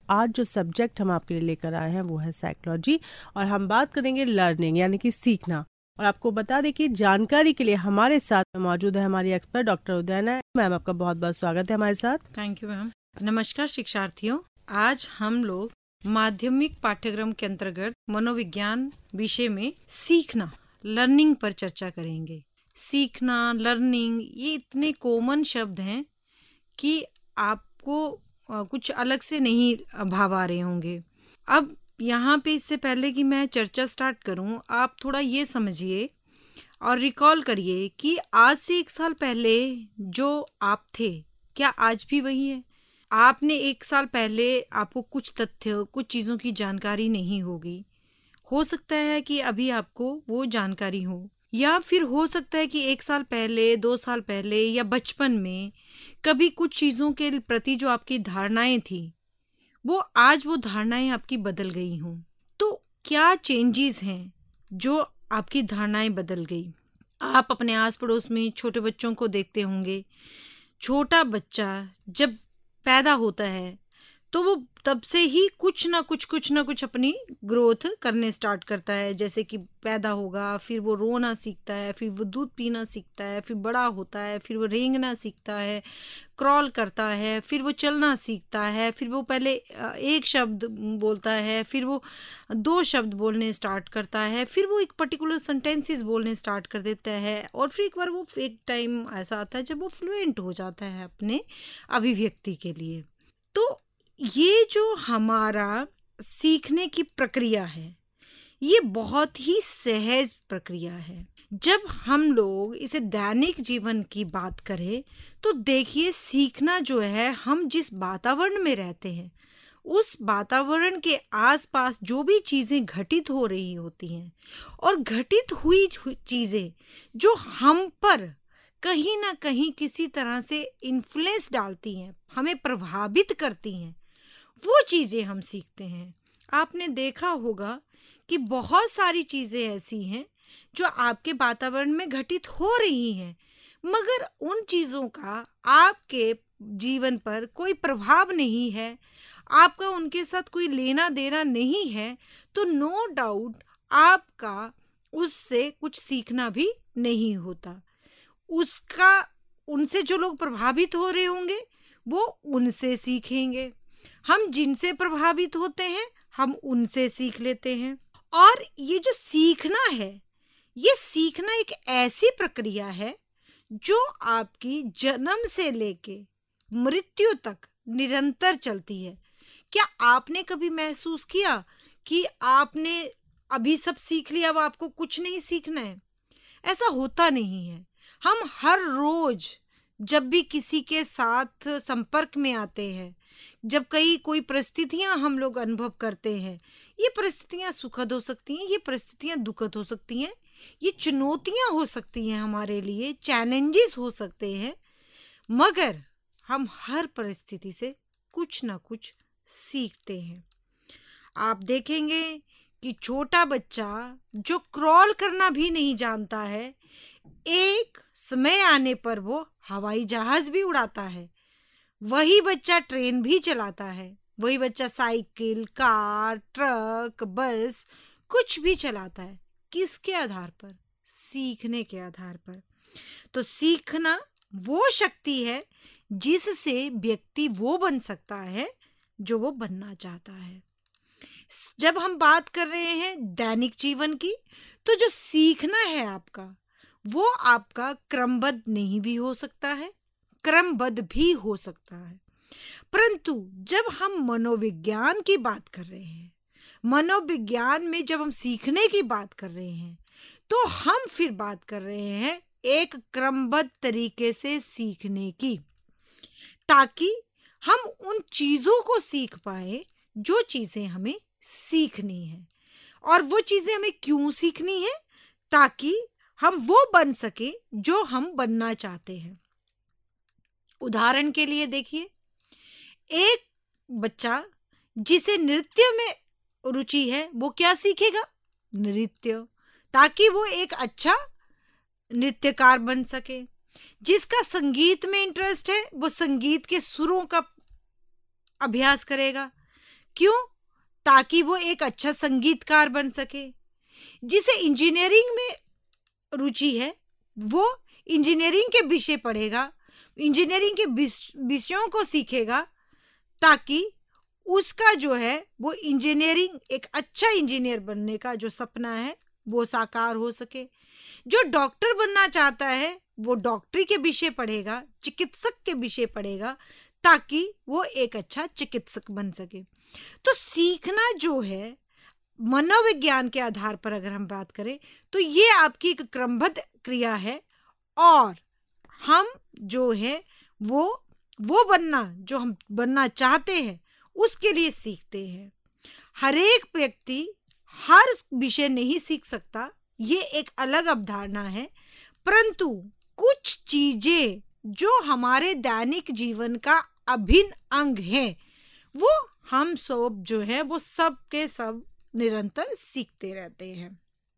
आज जो सब्जेक्ट हम आपके लिए लेकर आए हैं वो है साइकोलॉजी, और हम बात करेंगे लर्निंग यानी कि सीखना। और आपको बता दें कि जानकारी के लिए हमारे साथ मौजूद है हमारी एक्सपर्ट डॉक्टर उदयना मैम। आपका बहुत बहुत स्वागत है हमारे साथ। Thank you ma'am. नमस्कार शिक्षार्थियों, आज हम लोग माध्यमिक पाठ्यक्रम के अंतर्गत मनोविज्ञान विषय में सीखना, लर्निंग पर चर्चा करेंगे। सीखना, लर्निंग, ये इतने कॉमन शब्द हैं कि आपको कुछ अलग से नहीं भाव आ रहे होंगे। अब यहाँ पे इससे पहले कि मैं चर्चा स्टार्ट करूँ, आप थोड़ा ये समझिए और रिकॉल करिए कि आज से 1 साल पहले जो आप थे, क्या आज भी वही है? आपने 1 साल पहले आपको कुछ तथ्य, कुछ चीज़ों की जानकारी नहीं होगी। हो सकता है कि अभी आपको वो जानकारी हो, या फिर हो सकता है कि 1 साल पहले, 2 साल पहले या बचपन में कभी कुछ चीज़ों के प्रति जो आपकी धारणाएं थी, वो आज वो धारणाएं आपकी बदल गई हों। तो क्या चेंजेस हैं जो आपकी धारणाएं बदल गई? आप अपने आस पड़ोस में छोटे बच्चों को देखते होंगे। छोटा बच्चा जब पैदा होता है तो वो तब से ही कुछ ना कुछ अपनी ग्रोथ करने स्टार्ट करता है। जैसे कि पैदा होगा, फिर वो रोना सीखता है, फिर वो दूध पीना सीखता है, फिर बड़ा होता है, फिर वो रेंगना सीखता है, क्रॉल करता है, फिर वो चलना सीखता है, फिर वो पहले एक शब्द बोलता है, फिर वो 2 शब्द बोलने स्टार्ट करता है, फिर वो एक पर्टिकुलर सेंटेंसेस बोलने स्टार्ट कर देता है, और फिर एक बार वो एक टाइम ऐसा आता है जब वो फ्लुएंट हो जाता है अपने अभिव्यक्ति के लिए। तो ये जो हमारा सीखने की प्रक्रिया है, ये बहुत ही सहज प्रक्रिया है। जब हम लोग इसे दैनिक जीवन की बात करें तो देखिए, सीखना जो है, हम जिस वातावरण में रहते हैं उस वातावरण के आसपास जो भी चीजें घटित हो रही होती हैं, और घटित हुई चीजें जो हम पर कहीं ना कहीं किसी तरह से इन्फ्लुएंस डालती हैं, हमें प्रभावित करती हैं, वो चीजें हम सीखते हैं। आपने देखा होगा कि बहुत सारी चीजें ऐसी हैं जो आपके वातावरण में घटित हो रही हैं, मगर उन चीजों का आपके जीवन पर कोई प्रभाव नहीं है, आपका उनके साथ कोई लेना देना नहीं है, तो नो डाउट आपका उससे कुछ सीखना भी नहीं होता। उसका, उनसे जो लोग प्रभावित हो रहे होंगे वो उनसे सीखेंगे, हम जिनसे प्रभावित होते हैं हम उनसे सीख लेते हैं। और ये जो सीखना है, ये सीखना एक ऐसी प्रक्रिया है जो आपकी जन्म से लेके मृत्यु तक निरंतर चलती है। क्या आपने कभी महसूस किया कि आपने अभी सब सीख लिया, अब आपको कुछ नहीं सीखना है? ऐसा होता नहीं है। हम हर रोज जब भी किसी के साथ संपर्क में आते हैं, जब कोई परिस्थितियां हम लोग अनुभव करते हैं, ये परिस्थितियां सुखद हो सकती हैं, ये परिस्थितियां दुखद हो सकती हैं, ये चुनौतियां हो सकती हैं, हमारे लिए चैलेंजेस हो सकते हैं, मगर हम हर परिस्थिति से कुछ ना कुछ सीखते हैं। आप देखेंगे कि छोटा बच्चा जो क्रॉल करना भी नहीं जानता है, एक समय आने पर वो हवाई जहाज भी उड़ाता है। वही बच्चा ट्रेन भी चलाता है, वही बच्चा साइकिल, कार, ट्रक, बस कुछ भी चलाता है। किसके आधार पर? सीखने के आधार पर। तो सीखना वो शक्ति है जिससे व्यक्ति वो बन सकता है जो वो बनना चाहता है। जब हम बात कर रहे हैं दैनिक जीवन की, तो जो सीखना है आपका, वो आपका क्रमबद्ध नहीं भी हो सकता है, क्रमबद्ध भी हो सकता है। परंतु जब हम मनोविज्ञान की बात कर रहे हैं, मनोविज्ञान में जब हम सीखने की बात कर रहे हैं, तो हम फिर बात कर रहे हैं एक क्रमबद्ध तरीके से सीखने की, ताकि हम उन चीजों को सीख पाए जो चीजें हमें सीखनी है। और वो चीजें हमें क्यों सीखनी है? ताकि हम वो बन सके जो हम बनना चाहते हैं। उदाहरण के लिए देखिए, एक बच्चा जिसे नृत्य में रुचि है, वो क्या सीखेगा? नृत्य, ताकि वो एक अच्छा नृत्यकार बन सके। जिसका संगीत में इंटरेस्ट है, वो संगीत के सुरों का अभ्यास करेगा। क्यों? ताकि वो एक अच्छा संगीतकार बन सके। जिसे इंजीनियरिंग में रुचि है वो इंजीनियरिंग के विषय पढ़ेगा, इंजीनियरिंग के विषयों को सीखेगा, ताकि उसका जो है वो इंजीनियरिंग, एक अच्छा इंजीनियर बनने का जो सपना है वो साकार हो सके। जो डॉक्टर बनना चाहता है वो डॉक्टरी के विषय पढ़ेगा, चिकित्सक के विषय पढ़ेगा, ताकि वो एक अच्छा चिकित्सक बन सके। तो सीखना जो है मनोविज्ञान के आधार पर अगर हम बात करें तो ये आपकी एक क्रमबद्ध क्रिया है, और हम जो है वो बनना जो हम बनना चाहते हैं उसके लिए सीखते हैं। हर एक व्यक्ति हर विषय नहीं सीख सकता, ये एक अलग अवधारणा है, परंतु कुछ चीजें जो हमारे दैनिक जीवन का अभिन्न अंग है वो हम सब जो है वो सब के सब निरंतर सीखते रहते हैं।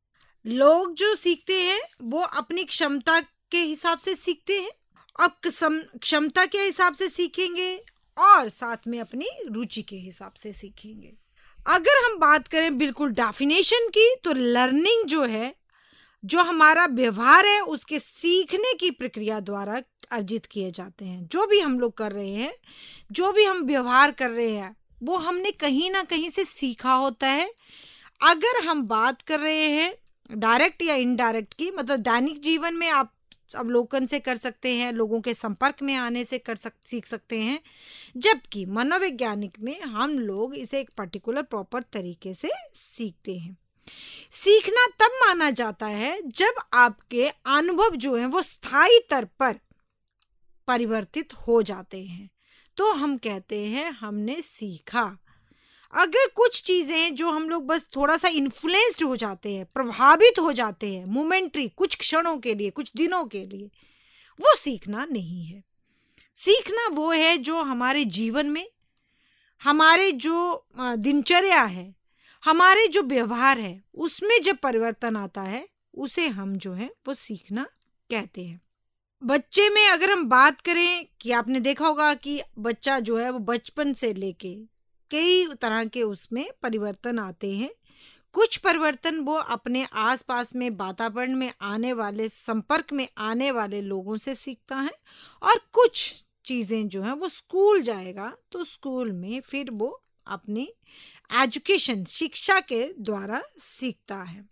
लोग जो सीखते हैं वो अपनी क्षमता के हिसाब से सीखते हैं। अब क्षमता के हिसाब से सीखेंगे और साथ में अपनी रुचि के हिसाब से सीखेंगे। अगर हम बात करें बिल्कुल डेफिनेशन की, तो लर्निंग जो है, जो हमारा व्यवहार है उसके सीखने की प्रक्रिया द्वारा अर्जित किए जाते हैं। जो भी हम लोग कर रहे हैं, जो भी हम व्यवहार कर रहे हैं, वो हमने कहीं ना कहीं से सीखा होता है। अगर हम बात कर रहे हैं डायरेक्ट या इनडायरेक्ट की, मतलब दैनिक जीवन में आप अवलोकन से कर सकते हैं, लोगों के संपर्क में आने से सीख सकते हैं, जबकि मनोवैज्ञानिक में हम लोग इसे एक पर्टिकुलर प्रॉपर तरीके से सीखते हैं। सीखना तब माना जाता है जब आपके अनुभव जो हैं वो स्थायी स्तर पर परिवर्तित हो जाते हैं, तो हम कहते हैं हमने सीखा। अगर कुछ चीजें जो हम लोग बस थोड़ा सा इन्फ्लुएंस्ड हो जाते हैं, प्रभावित हो जाते हैं मोमेंटरी, कुछ क्षणों के लिए, कुछ दिनों के लिए, वो सीखना नहीं है। सीखना वो है जो हमारे जीवन में, हमारे जो दिनचर्या है, हमारे जो व्यवहार है उसमें जब परिवर्तन आता है उसे हम जो है वो सीखना कहते हैं। बच्चे में अगर हम बात करें कि आपने देखा होगा कि बच्चा जो है वो बचपन से लेके कई तरह के उसमें परिवर्तन आते हैं। कुछ परिवर्तन वो अपने आसपास में वातावरण में आने वाले, संपर्क में आने वाले लोगों से सीखता है, और कुछ चीजें जो है वो स्कूल जाएगा तो स्कूल में फिर वो अपनी एजुकेशन, शिक्षा के द्वारा सीखता है।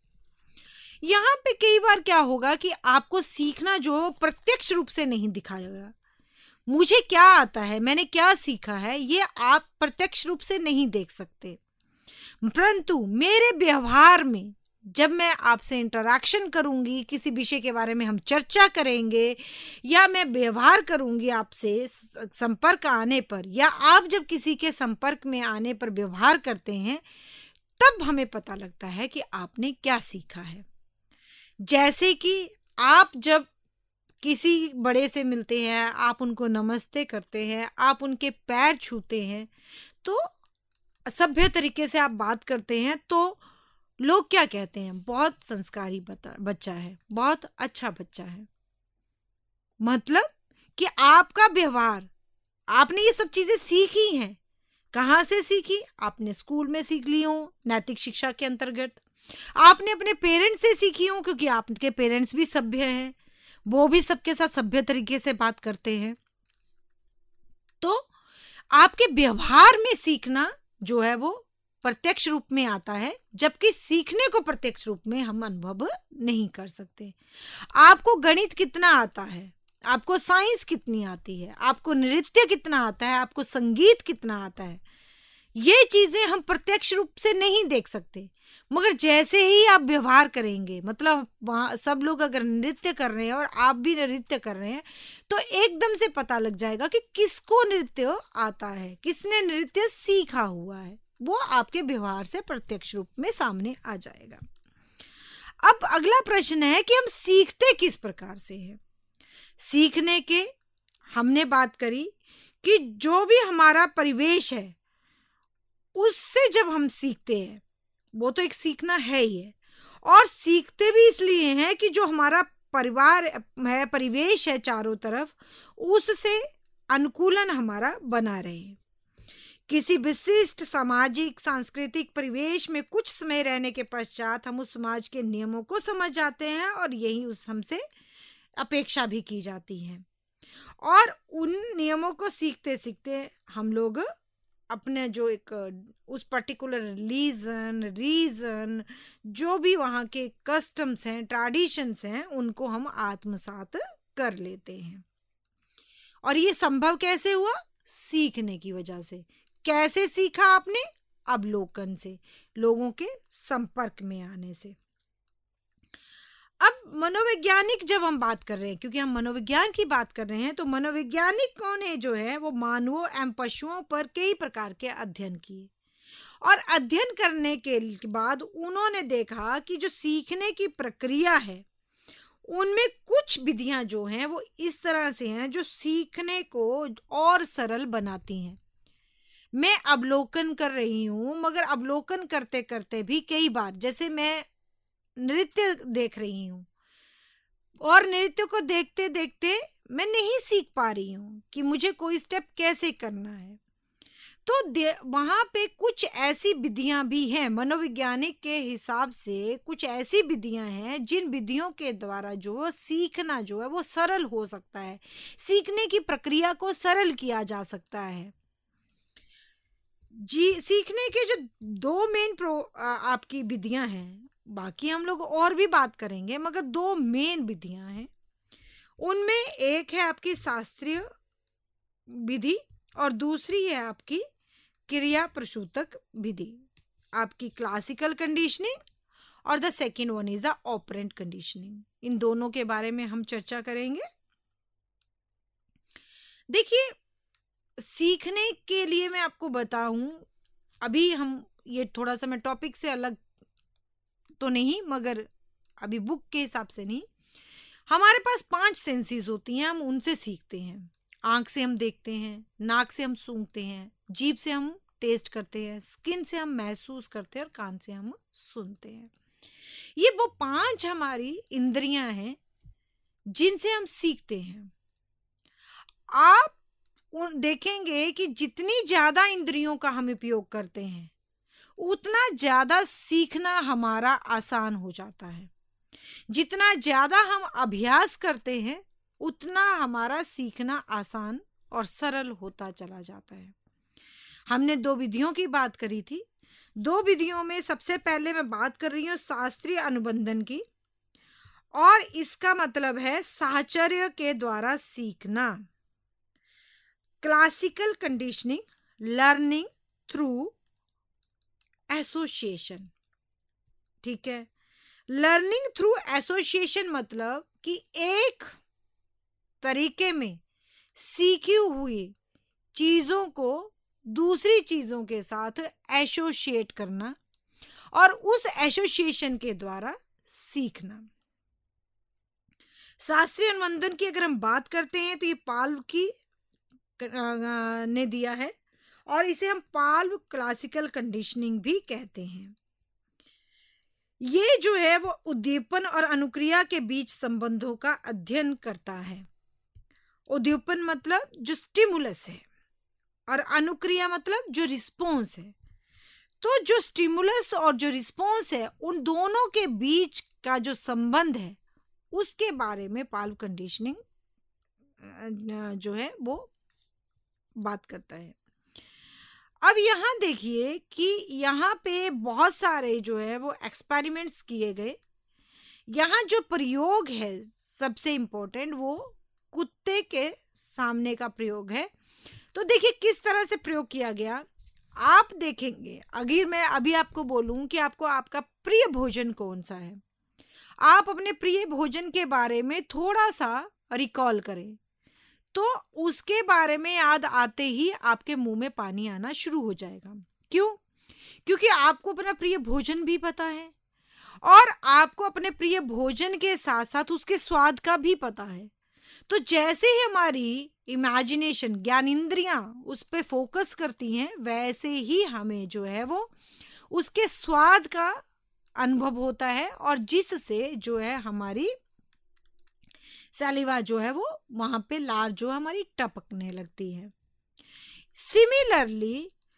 यहाँ पे कई बार क्या होगा कि आपको सीखना जो प्रत्यक्ष रूप से नहीं दिखाएगा। मुझे क्या आता है, मैंने क्या सीखा है, ये आप प्रत्यक्ष रूप से नहीं देख सकते, परंतु मेरे व्यवहार में जब मैं आपसे इंटरैक्शन करूंगी, किसी विषय के बारे में हम चर्चा करेंगे, या मैं व्यवहार करूंगी आपसे संपर्क आने पर, या आप जब किसी के संपर्क में आने पर व्यवहार करते हैं, तब हमें पता लगता है कि आपने क्या सीखा है। जैसे कि आप जब किसी बड़े से मिलते हैं, आप उनको नमस्ते करते हैं, आप उनके पैर छूते हैं, तो सभ्य तरीके से आप बात करते हैं, तो लोग क्या कहते हैं, बहुत संस्कारी बच्चा है, बहुत अच्छा बच्चा है। मतलब कि आपका व्यवहार, आपने ये सब चीजें सीखी हैं। कहाँ से सीखी? आपने स्कूल में सीख ली हो, नैतिक शिक्षा के अंतर्गत। आपने अपने पेरेंट्स से सीखी हो, क्योंकि आपके पेरेंट्स भी सभ्य हैं, वो भी सबके साथ सभ्य तरीके से बात करते हैं। तो आपके व्यवहार में सीखना जो है वो प्रत्यक्ष रूप में आता है, जबकि सीखने को प्रत्यक्ष रूप में हम अनुभव नहीं कर सकते। आपको गणित कितना आता है, आपको साइंस कितनी आती है, आपको नृत्य कितना आता है, आपको संगीत कितना आता है, ये चीजें हम प्रत्यक्ष रूप से नहीं देख सकते। मगर जैसे ही आप व्यवहार करेंगे, मतलब वहां सब लोग अगर नृत्य कर रहे हैं और आप भी नृत्य कर रहे हैं, तो एकदम से पता लग जाएगा कि किसको नृत्य आता है, किसने नृत्य सीखा हुआ है, वो आपके व्यवहार से प्रत्यक्ष रूप में सामने आ जाएगा। अब अगला प्रश्न है कि हम सीखते किस प्रकार से हैं। सीखने के हमने बात करी कि जो भी हमारा परिवेश है उससे जब हम सीखते हैं, वो तो एक सीखना है ही है, और सीखते भी इसलिए हैं कि जो हमारा परिवार है, परिवेश है चारों तरफ, उससे अनुकूलन हमारा बना रहे। किसी विशिष्ट सामाजिक सांस्कृतिक परिवेश में कुछ समय रहने के पश्चात हम उस समाज के नियमों को समझ जाते हैं और यही उस हमसे अपेक्षा भी की जाती है। और उन नियमों को सीखते सीखते हम लोग अपने जो एक उस पर्टिकुलर रीजन जो भी वहाँ के कस्टम्स हैं, ट्रेडिशंस हैं, उनको हम आत्मसात कर लेते हैं। और ये संभव कैसे हुआ? सीखने की वजह से। कैसे सीखा आपने? अवलोकन से, लोगों के संपर्क में आने से। अब मनोवैज्ञानिक जब हम बात कर रहे हैं, क्योंकि हम मनोविज्ञान की बात कर रहे हैं, तो मनोवैज्ञानिकों ने जो है वो मानवों एवं पशुओं पर कई प्रकार के अध्ययन किए और अध्ययन करने के बाद उन्होंने देखा कि जो सीखने की प्रक्रिया है उनमें कुछ विधियां जो हैं वो इस तरह से हैं जो सीखने को और सरल बनाती हैं। मैं अवलोकन कर रही हूं, मगर अवलोकन करते करते भी कई बार, जैसे मैं नृत्य देख रही हूँ और नृत्य को देखते देखते मैं नहीं सीख पा रही हूँ कि मुझे कोई स्टेप कैसे करना है, तो वहां पे कुछ ऐसी विधियां भी हैं, मनोवैज्ञानिक के हिसाब से कुछ ऐसी विधियां हैं जिन विधियों के द्वारा जो सीखना जो है वो सरल हो सकता है, सीखने की प्रक्रिया को सरल किया जा सकता है। जी, सीखने के जो दो मेन आपकी विधियां हैं, बाकी हम लोग और भी बात करेंगे, मगर दो मेन विधियां हैं। उनमें एक है आपकी शास्त्रीय विधि और दूसरी है आपकी क्रिया प्रसूतक विधि, आपकी क्लासिकल कंडीशनिंग, और the second one is the operant conditioning. इन दोनों के बारे में हम चर्चा करेंगे। देखिए, सीखने के लिए मैं आपको बताऊं, अभी हम ये थोड़ा सा, मैं टॉपिक से अलग तो नहीं, मगर अभी बुक के हिसाब से नहीं, हमारे पास 5 सेंसेस होती हैं, हम उनसे सीखते हैं। आंख से हम देखते हैं, नाक से हम सूंघते हैं, जीभ से हम टेस्ट करते हैं, स्किन से हम महसूस करते हैं और कान से हम सुनते हैं। ये वो 5 हमारी इंद्रियां हैं जिनसे हम सीखते हैं। आप देखेंगे कि जितनी ज्यादा इंद्रियों का हम उपयोग करते हैं उतना ज्यादा सीखना हमारा आसान हो जाता है। जितना ज्यादा हम अभ्यास करते हैं उतना हमारा सीखना आसान और सरल होता चला जाता है। हमने 2 विधियों की बात करी थी। 2 विधियों में सबसे पहले मैं बात कर रही हूँ शास्त्रीय अनुबंधन की, और इसका मतलब है साहचर्य के द्वारा सीखना। Classical conditioning, learning through association. ठीक है, लर्निंग थ्रू एसोसिएशन मतलब कि एक तरीके में सीखी हुई चीजों को दूसरी चीजों के साथ एसोसिएट करना और उस एसोसिएशन के द्वारा सीखना। शास्त्रीय अनुबंधन की अगर हम बात करते हैं तो ये पाल्व की ने दिया है और इसे हम पाल्व क्लासिकल कंडीशनिंग भी कहते हैं। ये जो है वो उद्दीपन और अनुक्रिया के बीच संबंधों का अध्ययन करता है। उद्दीपन मतलब जो स्टिमुलस है और अनुक्रिया मतलब जो रिस्पॉन्स है। तो जो स्टिमुलस और जो रिस्पॉन्स है उन दोनों के बीच का जो संबंध है उसके बारे में पाल्व कंडीशनिंग जो है वो बात करता है। अब यहाँ देखिए कि यहाँ पे बहुत सारे जो है वो एक्सपेरिमेंट्स किए गए। यहाँ जो प्रयोग है सबसे इम्पोर्टेंट वो कुत्ते के सामने का प्रयोग है। तो देखिए किस तरह से प्रयोग किया गया। आप देखेंगे, अगर मैं अभी आपको बोलूं कि आपको आपका प्रिय भोजन कौन सा है, आप अपने प्रिय भोजन के बारे में थोड़ा सा रिकॉल करें तो उसके बारे में याद आते ही आपके मुंह में पानी आना शुरू हो जाएगा। क्यों? क्योंकि आपको अपना प्रिय भोजन भी पता है और आपको अपने प्रिय भोजन के साथ साथ उसके स्वाद का भी पता है। तो जैसे ही हमारी इमेजिनेशन, ज्ञानेंद्रियां उस पे फोकस करती हैं, वैसे ही हमें जो है वो उसके स्वाद का अनुभव होता है और जिससे जो है हमारी सैलिवा जो है वो वहां पे लार जो हमारी टपकने लगती है। सिमिलरली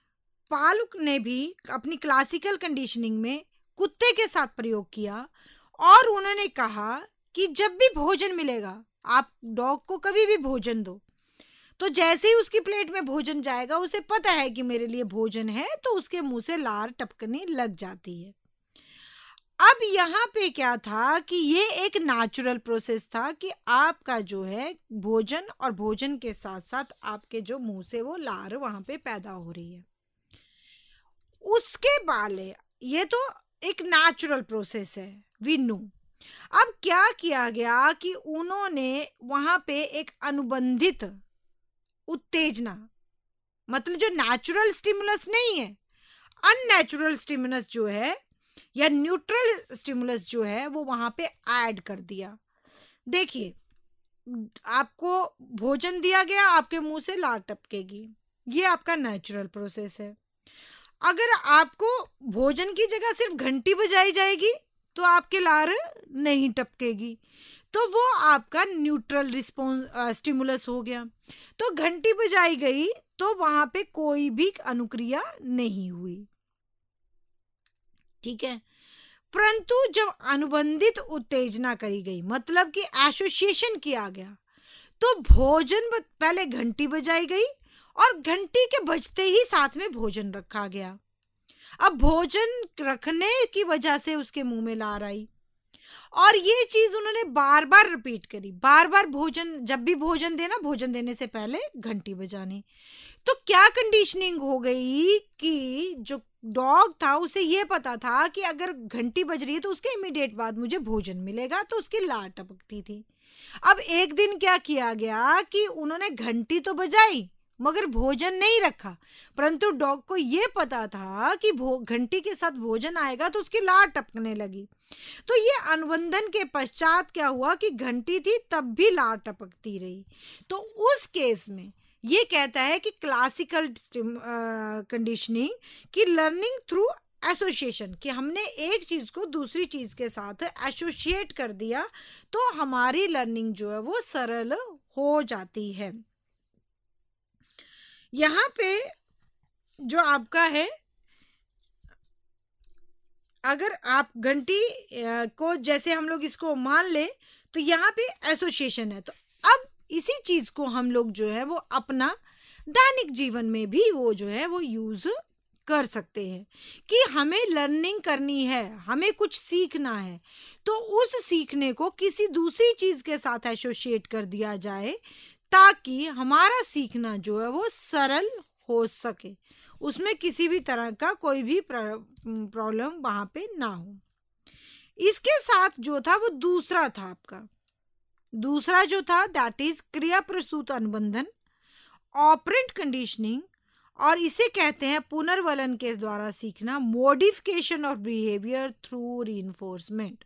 पालक ने भी अपनी क्लासिकल कंडीशनिंग में कुत्ते के साथ प्रयोग किया और उन्होंने कहा कि जब भी भोजन मिलेगा, आप डॉग को कभी भी भोजन दो, तो जैसे ही उसकी प्लेट में भोजन जाएगा, उसे पता है कि मेरे लिए भोजन है, तो उसके मुंह से लार टपकने लग जाती है। अब यहाँ पे क्या था कि ये एक नेचुरल प्रोसेस था कि आपका जो है भोजन और भोजन के साथ साथ आपके जो मुंह से वो लार वहां पे पैदा हो रही है। उसके बाले ये तो एक नेचुरल प्रोसेस है, वी नो। अब क्या किया गया कि उन्होंने वहां पे एक अनुबंधित उत्तेजना, मतलब जो नेचुरल स्टिमुलस नहीं है, अननेचुरल स्टिमुलस जो है या न्यूट्रल स्टिमुलस जो है, वो वहां पे ऐड कर दिया। देखिए, आपको भोजन दिया गया, आपके मुंह से लार टपकेगी, ये आपका नेचुरल प्रोसेस है। अगर आपको भोजन की जगह सिर्फ घंटी बजाई जाएगी तो आपके लार नहीं टपकेगी, तो वो आपका न्यूट्रल रिस्पॉन्स स्टिमुलस हो गया। तो घंटी बजाई गई तो वहां पे कोई भी अनुक्रिया नहीं हुई, ठीक है। परंतु जब अनुबंधित उत्तेजना करी गई, मतलब कि एसोसिएशन किया गया, तो भोजन पहले घंटी बजाई गई और घंटी के बजते ही साथ में भोजन रखा गया। अब भोजन रखने की वजह से उसके मुंह में लार आई और ये चीज उन्होंने बार बार रिपीट करी, बार बार भोजन, जब भी भोजन देना, भोजन देने से पहले घंटी बजानी। तो क्या कंडीशनिंग हो गई कि जो डॉग था उसे ये पता था कि अगर घंटी बज रही है तो उसके इमीडिएट बाद मुझे भोजन मिलेगा, तो उसकी लार टपकती थी। अब एक दिन क्या किया गया कि उन्होंने घंटी तो बजाई मगर भोजन नहीं रखा, परंतु डॉग को ये पता था कि घंटी के साथ भोजन आएगा, तो उसकी लार टपकने लगी। तो ये अनुबंधन के पश्चात क्या हुआ कि घंटी थी तब भी लार टपकती रही। तो उस केस में ये कहता है कि क्लासिकल कंडीशनिंग की लर्निंग थ्रू एसोसिएशन, कि हमने एक चीज को दूसरी चीज के साथ एसोसिएट कर दिया तो हमारी लर्निंग जो है वो सरल हो जाती है। यहाँ पे जो आपका है, अगर आप घंटी को जैसे हम लोग इसको मान ले तो यहाँ पे एसोसिएशन है, तो अब इसी चीज को हम लोग जो है वो अपना दैनिक जीवन में भी वो जो है वो यूज कर सकते हैं कि हमें लर्निंग करनी है, हमें कुछ सीखना है, तो उस सीखने को किसी दूसरी चीज के साथ एसोसिएट कर दिया जाए ताकि हमारा सीखना जो है वो सरल हो सके, उसमें किसी भी तरह का कोई भी प्रॉब्लम वहां पे ना हो। इसके साथ जो था वो दूसरा था आपका, दूसरा जो था दैट इज क्रिया प्रसूत अनुबंधन, ऑपरेंट कंडीशनिंग, और इसे कहते हैं पुनर्वलन के द्वारा सीखना, modification of behaviour through reinforcement.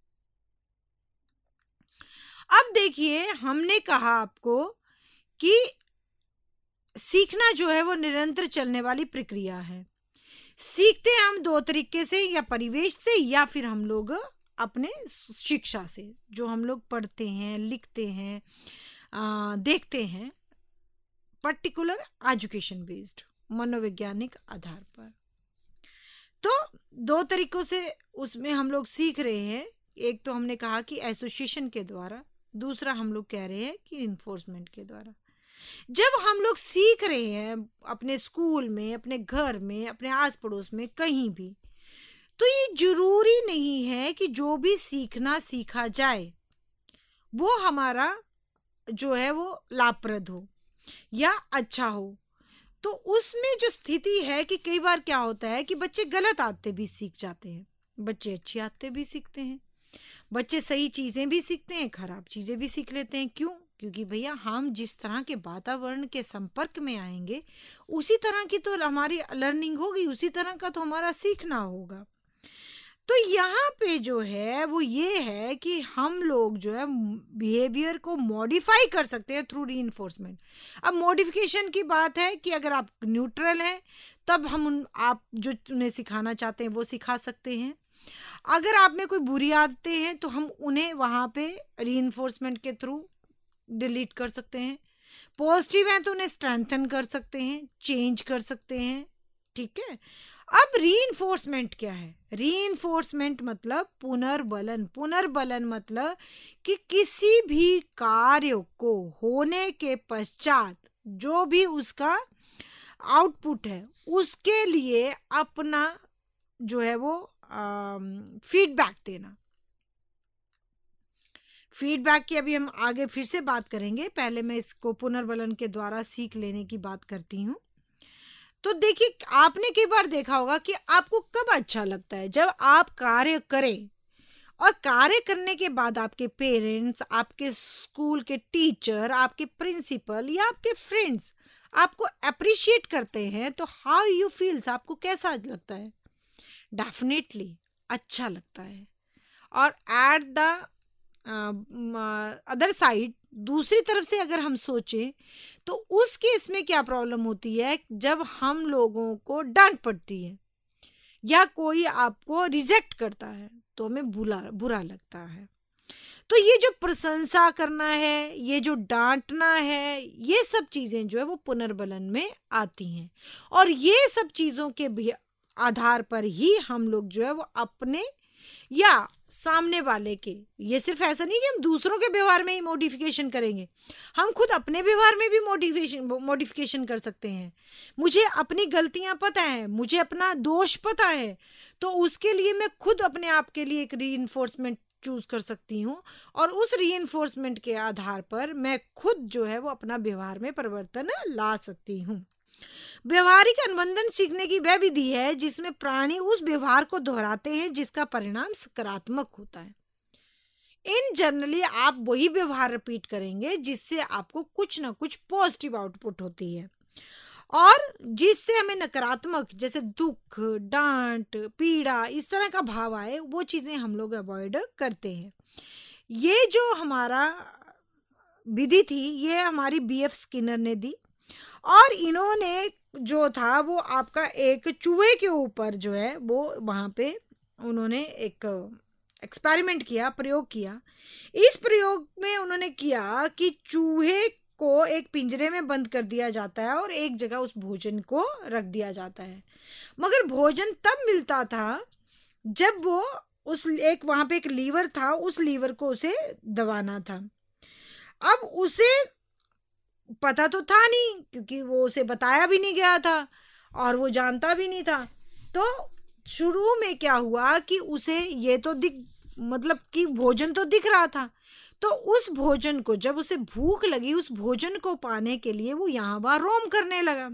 अब देखिए, हमने कहा आपको कि सीखना जो है वो निरंतर चलने वाली प्रक्रिया है। सीखते हैं हम दो तरीके से, या परिवेश से या फिर हम लोग अपने शिक्षा से, जो हम लोग पढ़ते हैं, लिखते हैं, देखते हैं, पर्टिकुलर एजुकेशन बेस्ड, मनोवैज्ञानिक आधार पर। तो दो तरीकों से उसमें हम लोग सीख रहे हैं। एक तो हमने कहा कि एसोसिएशन के द्वारा, दूसरा हम लोग कह रहे हैं कि इन्फोर्समेंट के द्वारा। जब हम लोग सीख रहे हैं अपने स्कूल में, अपने घर में, अपने आस पड़ोस में, कहीं भी, तो ये जरूरी नहीं है कि जो भी सीखना सीखा जाए वो हमारा जो है वो लाभप्रद हो या अच्छा हो। तो उसमें जो स्थिति है कि कई बार क्या होता है कि बच्चे गलत आदतें भी सीख जाते हैं, बच्चे अच्छी आदतें भी सीखते हैं, बच्चे सही चीजें भी सीखते हैं, खराब चीजें भी सीख लेते हैं। क्यों? क्योंकि भैया हम जिस तरह के वातावरण के संपर्क में आएंगे उसी तरह की तो हमारी लर्निंग होगी, उसी तरह का तो हमारा सीखना होगा। तो यहाँ पे जो है वो ये है कि हम लोग जो है बिहेवियर को मॉडिफाई कर सकते हैं थ्रू रीइंफोर्समेंट। अब मॉडिफिकेशन की बात है कि अगर आप न्यूट्रल हैं तब हम आप जो उन्हें सिखाना चाहते हैं वो सिखा सकते हैं। अगर आप में कोई बुरी आदतें हैं तो हम उन्हें वहां पे रीइंफोर्समेंट के थ्रू डिलीट कर सकते हैं। पॉजिटिव हैं तो उन्हें स्ट्रेंथन कर सकते हैं, चेंज कर सकते हैं, ठीक है। अब रीइंफोर्समेंट क्या है? रीइंफोर्समेंट मतलब पुनर्बलन। पुनर्बलन मतलब कि किसी भी कार्य को होने के पश्चात जो भी उसका आउटपुट है उसके लिए अपना जो है वो फीडबैक देना। फीडबैक की अभी हम आगे फिर से बात करेंगे, पहले मैं इसको पुनर्बलन के द्वारा सीख लेने की बात करती हूँ। तो देखिए, आपने कई बार देखा होगा कि आपको कब अच्छा लगता है, जब आप कार्य करें और कार्य करने के बाद आपके पेरेंट्स, आपके स्कूल के टीचर, आपके प्रिंसिपल या आपके फ्रेंड्स आपको अप्रिशिएट करते हैं, तो हाउ यू फील्स, आपको कैसा लगता है? डेफिनेटली अच्छा लगता है। और एट द अदर साइड, दूसरी तरफ से अगर हम सोचें तो उस केस में क्या प्रॉब्लम होती है, जब हम लोगों को डांट पड़ती है या कोई आपको रिजेक्ट करता है तो हमें बुरा लगता है। तो ये जो प्रशंसा करना है, ये जो डांटना है, ये सब चीजें जो है वो पुनर्बलन में आती हैं। और ये सब चीजों के आधार पर ही हम लोग जो है वो अपने या सामने वाले के, ये सिर्फ ऐसा नहीं कि हम दूसरों के व्यवहार में ही मॉडिफिकेशन करेंगे, हम खुद अपने व्यवहार में भी मॉडिफिकेशन कर सकते हैं। मुझे अपनी गलतियां पता है, मुझे अपना दोष पता है, तो उसके लिए मैं खुद अपने आप के लिए एक रीइंफोर्समेंट चूज कर सकती हूँ और उस रीइंफोर्समेंट के आधार पर मैं खुद जो है वो अपना व्यवहार में परिवर्तन ला सकती हूँ। व्यवहारिक अनुबंधन सीखने की वह विधि है जिसमें प्राणी उस व्यवहार को दोहराते हैं जिसका परिणाम सकारात्मक होता है। इन जनरली आप वही व्यवहार रिपीट करेंगे जिससे आपको कुछ ना कुछ पॉजिटिव आउटपुट होती है, और जिससे हमें नकारात्मक जैसे दुख, डांट, पीड़ा, इस तरह का भाव आए, वो चीजें हम लोग अवॉइड करते हैं। ये जो हमारा विधि थी, ये हमारी बीएफ स्किनर ने दी, और इन्होंने जो था वो आपका एक चूहे के ऊपर जो है वो वहां पे उन्होंने एक एक्सपेरिमेंट किया, प्रयोग किया। इस प्रयोग में उन्होंने किया कि चूहे को एक पिंजरे में बंद कर दिया जाता है और एक जगह उस भोजन को रख दिया जाता है, मगर भोजन तब मिलता था जब वो उस एक वहां पे एक लीवर था, उस लीवर को उसे दबाना था। अब उसे पता तो था नहीं, क्योंकि वो उसे बताया भी नहीं गया था और वो जानता भी नहीं था। तो शुरू में क्या हुआ कि उसे ये तो मतलब कि भोजन तो दिख रहा था, तो उस भोजन को, जब उसे भूख लगी, उस भोजन को पाने के लिए वो यहाँ वहां रोम करने लगा।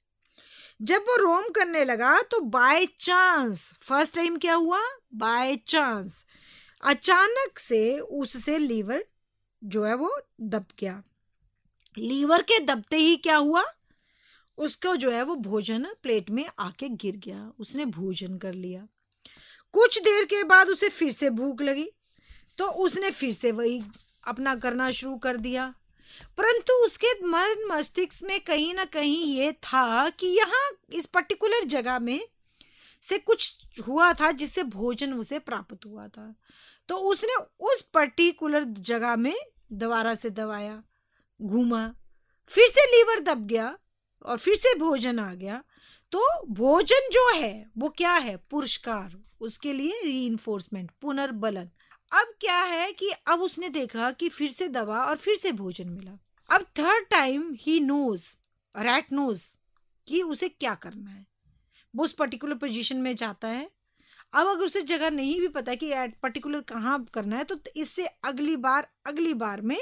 जब वो रोम करने लगा तो बाय चांस, फर्स्ट टाइम क्या हुआ, बाय चांस अचानक से उससे लीवर जो है वो दब गया। लीवर के दबते ही क्या हुआ, उसको जो है वो भोजन प्लेट में आके गिर गया, उसने भोजन कर लिया। कुछ देर के बाद उसे फिर से भूख लगी तो उसने फिर से वही अपना करना शुरू कर दिया, परंतु उसके मन मस्तिष्क में कहीं ना कहीं ये था कि यहाँ इस पर्टिकुलर जगह में से कुछ हुआ था जिससे भोजन उसे प्राप्त हुआ था। तो उसने उस पर्टिकुलर जगह में दोबारा से दबाया, घूमा, फिर से लीवर दब गया और फिर से भोजन आ गया। तो भोजन जो है वो क्या है, पुरस्कार, उसके लिए रीइंफोर्समेंट, पुनर्बलन। अब क्या है कि अब उसने देखा कि फिर से दबा और फिर से भोजन मिला। अब third time he knows, rat knows कि उसे क्या करना है। वो उस पर्टिकुलर पोजीशन में जाता है। अब अगर उसे जगह नहीं भी पता कि पर्टिकुलर कहाँ करना है, तो इससे अगली बार में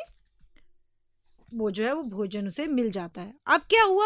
वो जो है वो भोजन उसे मिल जाता है। अब क्या हुआ,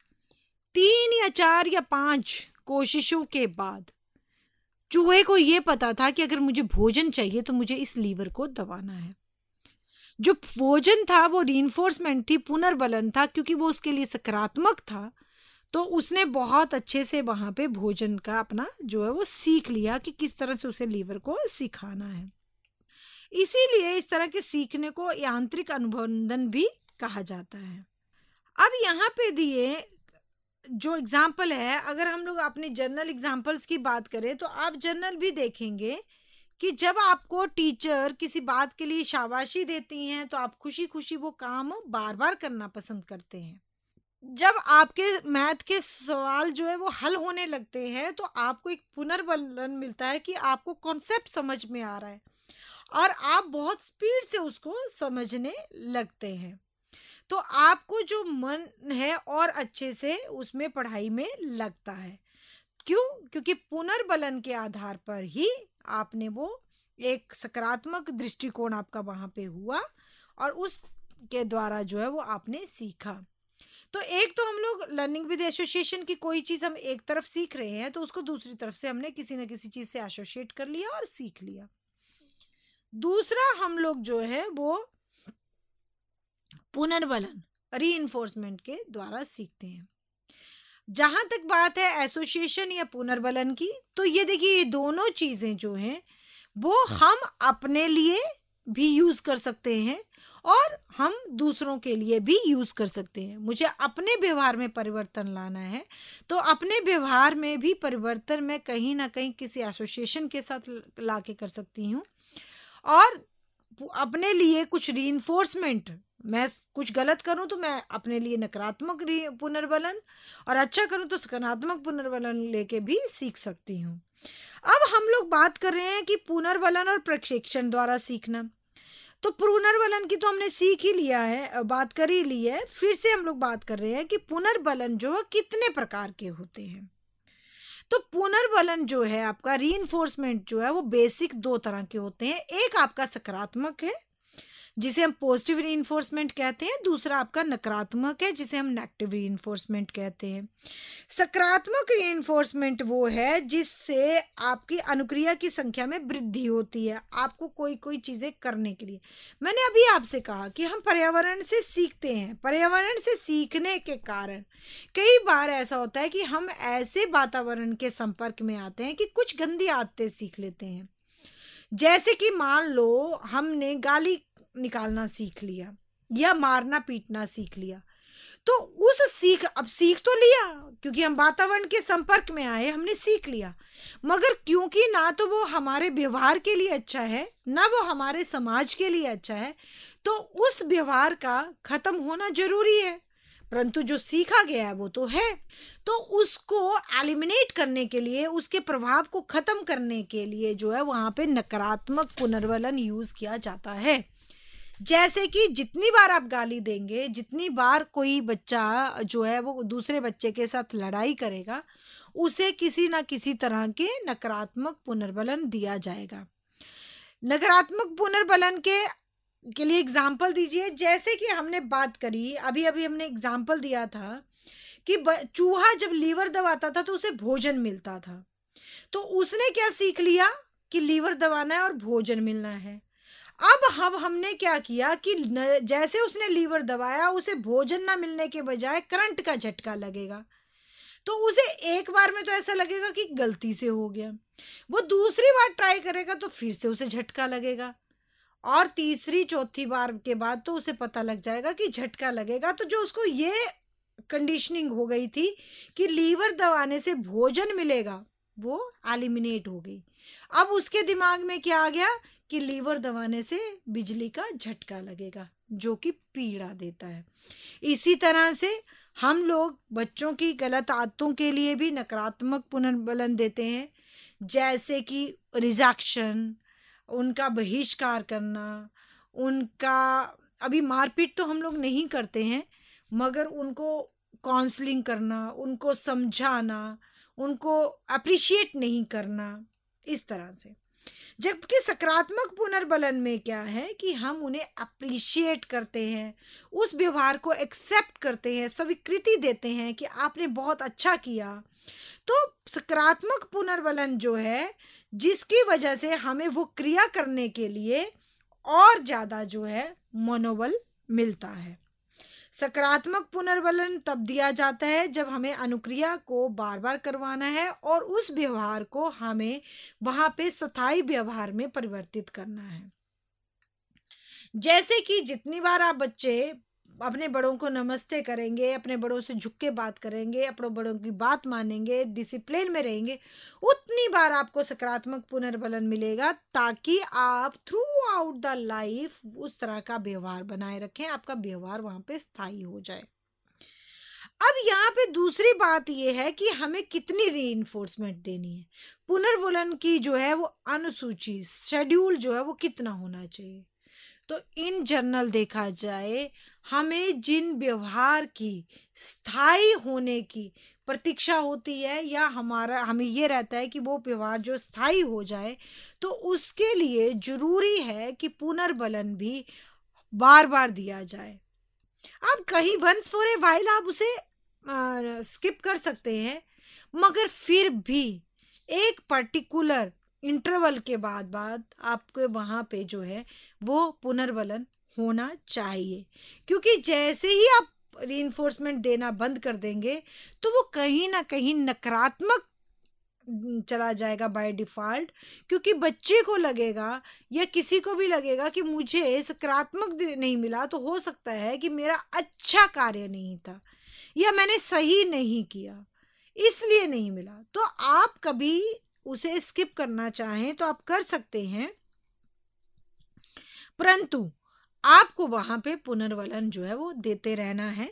3 या 4 या 5 कोशिशों के बाद चूहे को ये पता था कि अगर मुझे भोजन चाहिए तो मुझे इस लीवर को दबाना है। जो भोजन था वो रीइंफोर्समेंट थी, पुनर्बलन था, क्योंकि वो उसके लिए सकारात्मक था। तो उसने बहुत अच्छे से वहां पे भोजन का अपना जो है वो सीख लिया कि किस तरह से उसे लीवर को सिखाना है। इसीलिए इस तरह के सीखने को यांत्रिक अनुबंधन भी कहा जाता है। अब यहाँ पे दिए जो एग्जाम्पल है, अगर हम लोग अपने जर्नल एग्जाम्पल्स की बात करें तो आप जर्नल भी देखेंगे कि जब आपको टीचर किसी बात के लिए शाबाशी देती हैं तो आप खुशी खुशी वो काम बार बार करना पसंद करते हैं। जब आपके मैथ के सवाल जो है वो हल होने लगते हैं तो आपको एक पुनर्बलन मिलता है कि आपको कॉन्सेप्ट समझ में आ रहा है और आप बहुत स्पीड से उसको समझने लगते हैं। तो आपको जो मन है और अच्छे से उसमें पढ़ाई में लगता है। क्यों? क्योंकि पुनर्बलन के आधार पर ही आपने वो एक सकारात्मक दृष्टिकोण आपका वहां पे हुआ और उसके द्वारा जो है वो आपने सीखा। तो एक तो हम लोग लर्निंग विद एसोसिएशन की कोई चीज हम एक तरफ सीख रहे हैं तो उसको दूसरी तरफ से हमने किसी न किसी चीज से एसोसिएट कर लिया और सीख लिया। दूसरा हम लोग जो है वो पुनर्बलन रीइंफोर्समेंट के द्वारा सीखते हैं। जहां तक बात है एसोसिएशन या पुनर्बलन की, तो ये देखिए ये दोनों चीजें जो हैं वो हम अपने लिए भी यूज कर सकते हैं और हम दूसरों के लिए भी यूज कर सकते हैं। मुझे अपने व्यवहार में परिवर्तन लाना है तो अपने व्यवहार में भी परिवर्तन मैं कहीं ना कहीं किसी एसोसिएशन के साथ लाके कर सकती हूँ और अपने लिए कुछ रीइंफोर्समेंट, मैं कुछ गलत करूं तो मैं अपने लिए नकारात्मक पुनर्बलन और अच्छा करूं तो सकारात्मक पुनर्बलन लेके भी सीख सकती हूँ। अब हम लोग बात कर रहे हैं कि पुनर्बलन और प्रशिक्षण द्वारा सीखना। तो पुनर्बलन की तो हमने सीख ही लिया है, बात कर ही ली है। फिर से हम लोग बात कर रहे हैं कि पुनर्बलन जो है कितने प्रकार के होते हैं। तो पुनर्बलन जो है आपका रीइंफोर्समेंट जो है वो बेसिक दो तरह के होते हैं। एक आपका सकारात्मक है जिसे हम पॉजिटिव रीइंफोर्समेंट कहते हैं, दूसरा आपका नकारात्मक है जिसे हम नेगेटिव रीइंफोर्समेंट कहते हैं। सकारात्मक रीइंफोर्समेंट वो है जिससे आपकी अनुक्रिया की संख्या में वृद्धि होती है आपको कोई कोई चीजें करने के लिए। मैंने अभी आपसे कहा कि हम पर्यावरण से सीखते हैं। पर्यावरण से सीखने के कारण कई बार ऐसा होता है कि हम ऐसे वातावरण के संपर्क में आते हैं कि कुछ गंदी आदतें सीख लेते हैं। जैसे कि मान लो हमने गाली निकालना सीख लिया या मारना पीटना सीख लिया, तो उस अब सीख तो लिया क्योंकि हम वातावरण के संपर्क में आए, हमने सीख लिया, मगर क्योंकि ना तो वो हमारे व्यवहार के लिए अच्छा है ना वो हमारे समाज के लिए अच्छा है, तो उस व्यवहार का खत्म होना जरूरी है। परंतु जो सीखा गया है वो तो है, तो उसको एलिमिनेट करने के लिए, उसके प्रभाव को खत्म करने के लिए जो है वहां पे नकारात्मक पुनर्बलन यूज किया जाता है। जैसे कि जितनी बार आप गाली देंगे, जितनी बार कोई बच्चा जो है वो दूसरे बच्चे के साथ लड़ाई करेगा, उसे किसी ना किसी तरह के नकारात्मक पुनर्बलन दिया जाएगा। नकारात्मक पुनर्बलन के लिए एग्जाम्पल दीजिए। जैसे कि हमने बात करी, अभी अभी हमने एग्जाम्पल दिया था कि चूहा जब लीवर दबाता था तो उसे भोजन मिलता था। तो उसने क्या सीख लिया कि लीवर दबाना है और भोजन मिलना है। अब हमने क्या किया कि जैसे उसने लीवर दबाया उसे भोजन ना मिलने के बजाय करंट का झटका लगेगा, तो उसे एक बार में तो ऐसा लगेगा कि गलती से हो गया, वो दूसरी बार ट्राई करेगा तो फिर से उसे झटका लगेगा और तीसरी चौथी बार के बाद तो उसे पता लग जाएगा कि झटका लगेगा। तो जो उसको ये कंडीशनिंग हो गई थी कि लीवर दबाने से भोजन मिलेगा, वो एलिमिनेट हो गई। अब उसके दिमाग में क्या आ गया कि लीवर दबाने से बिजली का झटका लगेगा जो कि पीड़ा देता है। इसी तरह से हम लोग बच्चों की गलत आदतों के लिए भी नकारात्मक पुनर्बलन देते हैं, जैसे कि रिजेक्शन, उनका बहिष्कार करना, उनका अभी मारपीट तो हम लोग नहीं करते हैं मगर उनको काउंसलिंग करना, उनको समझाना, उनको अप्रिशिएट नहीं करना, इस तरह से। जबकि सकारात्मक पुनर्बलन में क्या है कि हम उन्हें अप्रिशिएट करते हैं, उस व्यवहार को एक्सेप्ट करते हैं, स्वीकृति देते हैं कि आपने बहुत अच्छा किया। तो सकारात्मक पुनर्बलन जो है जिसकी वजह से हमें वो क्रिया करने के लिए और ज्यादा जो है मनोबल मिलता है। सकारात्मक पुनर्बलन तब दिया जाता है जब हमें अनुक्रिया को बार बार करवाना है और उस व्यवहार को हमें वहां पे स्थायी व्यवहार में परिवर्तित करना है। जैसे कि जितनी बार आप बच्चे अपने बड़ों को नमस्ते करेंगे, अपने बड़ों से झुक के बात करेंगे, अपने बड़ों की बात मानेंगे, डिसिप्लिन में रहेंगे, उतनी बार आपको सकारात्मक पुनर्बलन मिलेगा ताकि आप थ्रू आउट द लाइफ उस तरह का व्यवहार बनाए रखें, आपका व्यवहार वहां पे स्थायी हो जाए। अब यहाँ पे दूसरी बात ये है कि हमें कितनी रीइंफोर्समेंट देनी है, पुनर्बुलन की जो है वो अनुसूची शेड्यूल जो है वो कितना होना चाहिए। तो इन जनरल देखा जाए, हमें जिन व्यवहार की स्थायी होने की प्रतीक्षा होती है, या हमें ये रहता है कि वो व्यवहार जो स्थायी हो जाए, तो उसके लिए जरूरी है कि पुनर्बलन भी बार बार दिया जाए। अब कहीं वंस फॉर ए वाइल आप उसे स्किप कर सकते हैं, मगर फिर भी एक पर्टिकुलर इंटरवल के बाद आपके वहां पे जो है वो पुनर्बलन होना चाहिए। क्योंकि जैसे ही आप रीइंफोर्समेंट देना बंद कर देंगे तो वो कहीं ना कहीं नकारात्मक चला जाएगा बाय डिफॉल्ट, क्योंकि बच्चे को लगेगा या किसी को भी लगेगा कि मुझे सकारात्मक नहीं मिला, तो हो सकता है कि मेरा अच्छा कार्य नहीं था या मैंने सही नहीं किया इसलिए नहीं मिला। तो आप कभी उसे स्किप करना चाहें तो आप कर सकते हैं, परंतु आपको वहां पे पुनर्बलन जो है वो देते रहना है।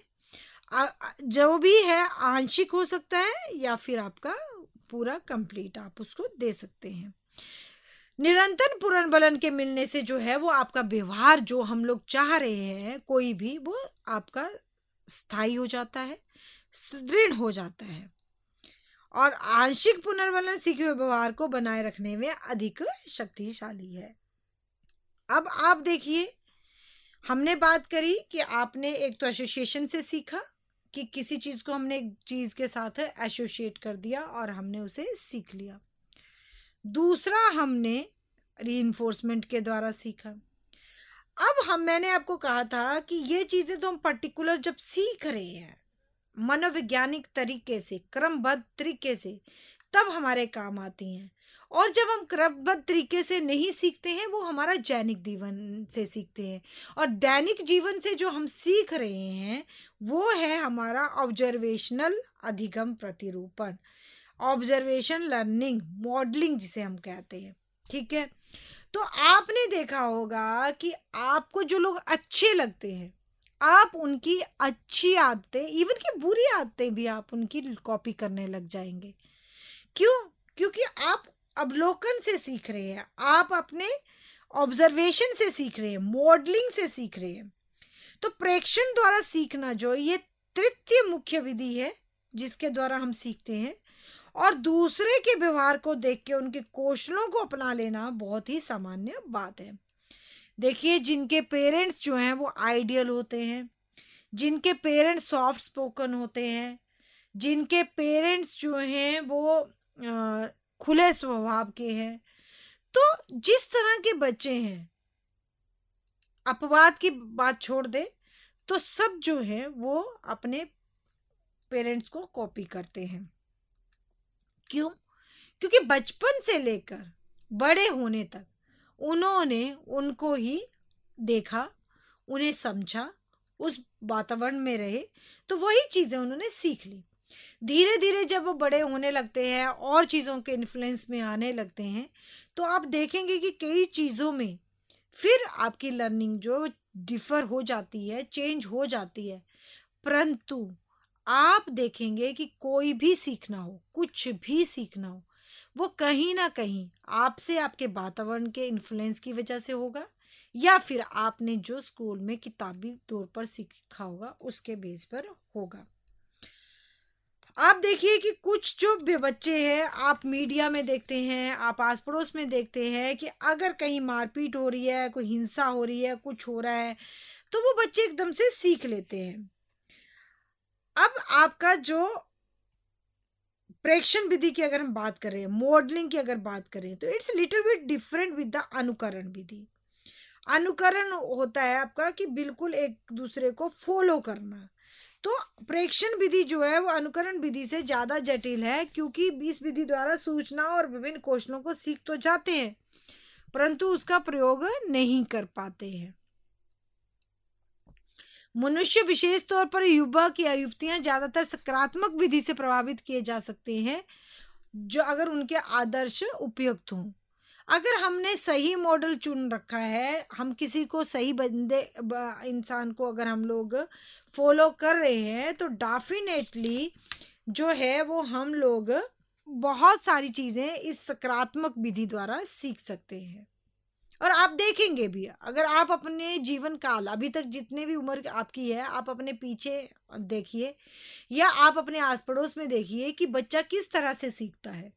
जो भी है आंशिक हो सकता है या फिर आपका पूरा कंप्लीट आप उसको दे सकते हैं। निरंतर पुनर्बलन के मिलने से जो है वो आपका व्यवहार जो हम लोग चाह रहे हैं कोई भी, वो आपका स्थायी हो जाता है, दृढ़ हो जाता है, और आंशिक पुनर्बलन सीखे हुए व्यवहार को बनाए रखने में अधिक शक्तिशाली है। अब आप देखिए, हमने बात करी कि आपने एक तो एसोसिएशन से सीखा कि किसी चीज को हमने एक चीज के साथ एसोसिएट कर दिया और हमने उसे सीख लिया। दूसरा हमने रीइंफोर्समेंट के द्वारा सीखा। अब मैंने आपको कहा था कि ये चीजें तो हम पर्टिकुलर जब सीख रहे हैं मनोवैज्ञानिक तरीके से, क्रमबद्ध तरीके से, तब हमारे काम आती हैं। और जब हम क्रमबद्ध तरीके से नहीं सीखते हैं, वो हमारा दैनिक जीवन से सीखते हैं। और दैनिक जीवन से जो हम सीख रहे हैं वो है हमारा ऑब्जर्वेशनल अधिगम प्रतिरूपण, ऑब्जर्वेशन लर्निंग मॉडलिंग जिसे हम कहते हैं। ठीक है, तो आपने देखा होगा कि आपको जो लोग अच्छे लगते हैं, आप उनकी अच्छी आदतें, इवन की बुरी आदतें भी आप उनकी कॉपी करने लग जाएंगे। क्यों? क्योंकि आप अवलोकन से सीख रहे हैं, आप अपने ऑब्जर्वेशन से सीख रहे हैं, मॉडलिंग से सीख रहे हैं। तो प्रेक्षण द्वारा सीखना जो ये तृतीय मुख्य विधि है जिसके द्वारा हम सीखते हैं, और दूसरे के व्यवहार को देख के उनके कौशलों को अपना लेना बहुत ही सामान्य बात है। देखिए, जिनके पेरेंट्स जो हैं वो आइडियल होते हैं, जिनके पेरेंट्स सॉफ्ट स्पोकन होते हैं, जिनके पेरेंट्स जो हैं वो खुले स्वभाव के हैं, तो जिस तरह के बच्चे हैं, अपवाद की बात छोड़ दे तो सब जो है वो अपने पेरेंट्स को कॉपी करते हैं। क्यों? क्योंकि बचपन से लेकर बड़े होने तक उन्होंने उनको ही देखा, उन्हें समझा, उस वातावरण में रहे, तो वही चीजें उन्होंने सीख ली। धीरे धीरे जब वो बड़े होने लगते हैं और चीजों के इन्फ्लुएंस में आने लगते हैं, तो आप देखेंगे कि कई चीजों में फिर आपकी लर्निंग जो डिफर हो जाती है, चेंज हो जाती है। परंतु आप देखेंगे कि कोई भी सीखना हो, कुछ भी सीखना हो, वो कहीं ना कहीं आपसे, आपके वातावरण के इन्फ्लुएंस की वजह से होगा, या फिर आपने जो स्कूल में किताबी तौर पर सीखा होगा उसके बेस पर होगा। आप देखिए कि कुछ जो बच्चे हैं, आप मीडिया में देखते हैं, आप आस पड़ोस में देखते हैं कि अगर कहीं मारपीट हो रही है, कोई हिंसा हो रही है, कुछ हो रहा है, तो वो बच्चे एकदम से सीख लेते हैं। अब आपका जो प्रेक्षण विधि की अगर हम बात करें, मॉडलिंग की अगर बात करें, तो it's little bit different with the अनुकरण विधि। अनुकरण होता है आपका कि बिल्कुल एक दूसरे को फॉलो करना। तो प्रेक्षण विधि जो है वो अनुकरण विधि से ज्यादा जटिल है, क्योंकि इस विधि द्वारा सूचना और विभिन्न कौशलों को सीख तो जाते हैं परंतु उसका प्रयोग नहीं कर पाते हैं। मनुष्य विशेष तौर पर युवक या युवतियां ज्यादातर सकारात्मक विधि से प्रभावित किए जा सकते हैं, जो अगर उनके आदर्श उपयुक्त हों। अगर हमने सही मॉडल चुन रखा है, हम किसी को सही इंसान को अगर हम लोग फॉलो कर रहे हैं तो डेफिनेटली जो है वो हम लोग बहुत सारी चीजें इस सकारात्मक विधि द्वारा सीख सकते हैं। और आप देखेंगे भी, अगर आप अपने जीवन काल अभी तक जितने भी उम्र आपकी है, आप अपने पीछे देखिए या आप अपने आस पड़ोस में देखिए कि बच्चा किस तरह से सीखता है।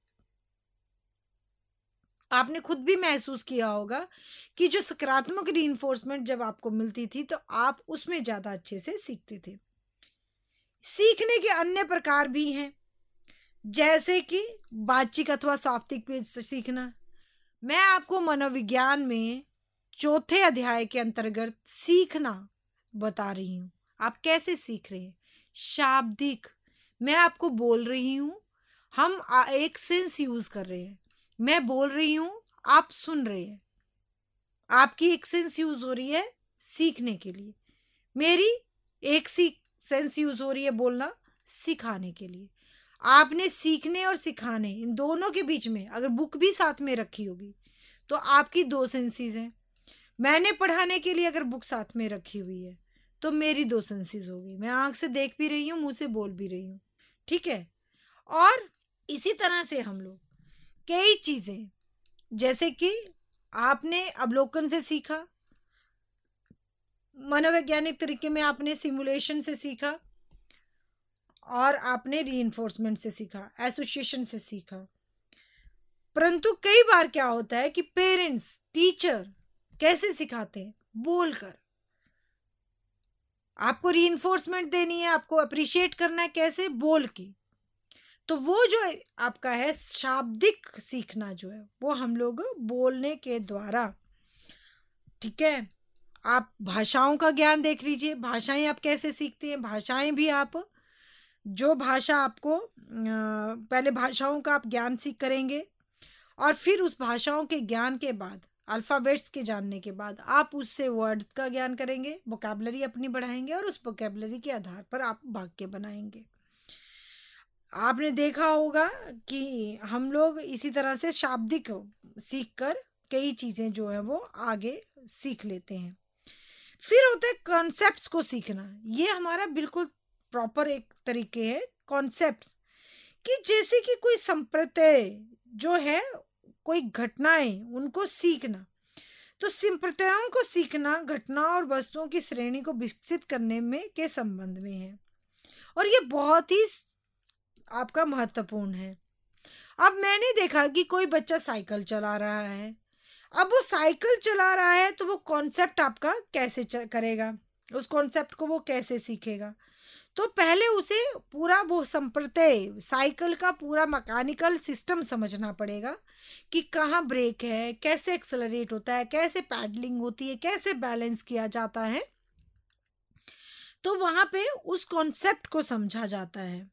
आपने खुद भी महसूस किया होगा कि जो सकारात्मक रीइंफोर्समेंट जब आपको मिलती थी तो आप उसमें ज्यादा अच्छे से सीखते थे। सीखने के अन्य प्रकार भी हैं, जैसे कि बातचीत अथवा सात्विक सीखना। मैं आपको मनोविज्ञान में चौथे अध्याय के अंतर्गत सीखना बता रही हूं। आप कैसे सीख रहे हैं? शाब्दिक, मैं आपको बोल रही हूं, हम एक सेंस यूज कर रहे हैं। मैं बोल रही हूं, आप सुन रहे हैं, आपकी एक सेंस यूज हो रही है सीखने के लिए, मेरी एक सेंस यूज हो रही है बोलना सिखाने के लिए। आपने सीखने और सिखाने इन दोनों के बीच में अगर बुक भी साथ में रखी होगी तो आपकी दो सेंसेस हैं। मैंने पढ़ाने के लिए अगर बुक साथ में रखी हुई है तो मेरी दो सेंसेस हो गई, मैं आंख से देख भी रही हूँ, मुंह से बोल भी रही हूँ, ठीक है। और इसी तरह से हम लोग कई चीजें, जैसे कि आपने अवलोकन से सीखा, मनोवैज्ञानिक तरीके में आपने सिमुलेशन से सीखा, और आपने रीइंफोर्समेंट से सीखा, एसोसिएशन से सीखा। परंतु कई बार क्या होता है कि पेरेंट्स, टीचर कैसे सिखाते हैं? बोलकर। आपको रीइंफोर्समेंट देनी है, आपको अप्रिशिएट करना है, कैसे? बोल के। तो वो जो आपका है शाब्दिक सीखना जो है वो हम लोग बोलने के द्वारा, ठीक है। आप भाषाओं का ज्ञान देख लीजिए, भाषाएं आप कैसे सीखते हैं। भाषाएं भी आप, जो भाषा आपको पहले भाषाओं का आप ज्ञान सीख करेंगे और फिर उस भाषाओं के ज्ञान के बाद, अल्फाबेट्स के जानने के बाद आप उससे वर्ड का ज्ञान करेंगे, वोकैबुलरी अपनी बढ़ाएंगे और उस वोकैबुलरी के आधार पर आप वाक्य बनाएंगे। आपने देखा होगा कि हम लोग इसी तरह से शाब्दिक सीखकर कई चीजें जो है वो आगे सीख लेते हैं। फिर होता है कॉन्सेप्ट्स को सीखना। ये हमारा बिल्कुल प्रॉपर एक तरीके है कॉन्सेप्ट्स कि जैसे कि कोई संप्रदाय जो है, कोई घटनाएं, उनको सीखना। तो संप्रदायों को सीखना घटना और वस्तुओं की श्रेणी को विकसित करने में के संबंध में है, और ये बहुत ही आपका महत्वपूर्ण है। अब मैंने देखा कि कोई बच्चा साइकिल चला रहा है, अब वो साइकिल चला रहा है तो वो कॉन्सेप्ट आपका कैसे करेगा, उस कॉन्सेप्ट को वो कैसे सीखेगा? तो पहले उसे पूरा वो संप्रदाय, साइकिल का पूरा मैकेनिकल सिस्टम समझना पड़ेगा कि कहाँ ब्रेक है, कैसे एक्सेलरेट होता है, कैसे पैडलिंग होती है, कैसे बैलेंस किया जाता है। तो वहां पे उस कॉन्सेप्ट को समझा जाता है